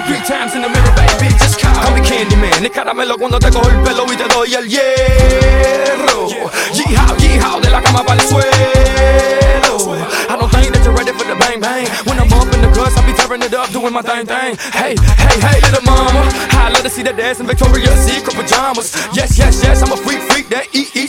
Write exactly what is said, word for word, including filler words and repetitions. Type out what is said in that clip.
Three times in the mirror, baby, just call, call me Candyman. De caramelo cuando te cojo el pelo y te doy el hierro. Yeehaw, yeehaw, de la cama para el suelo. I don't think that you're ready for the bang bang. When I'm up in the guts, I be tearing it up, doing my thing thing. Hey, hey, hey, little mama, I love to see that ass in Victoria's Secret pajamas. Yes, yes, yes, I'm a freak, freak that eat, eat.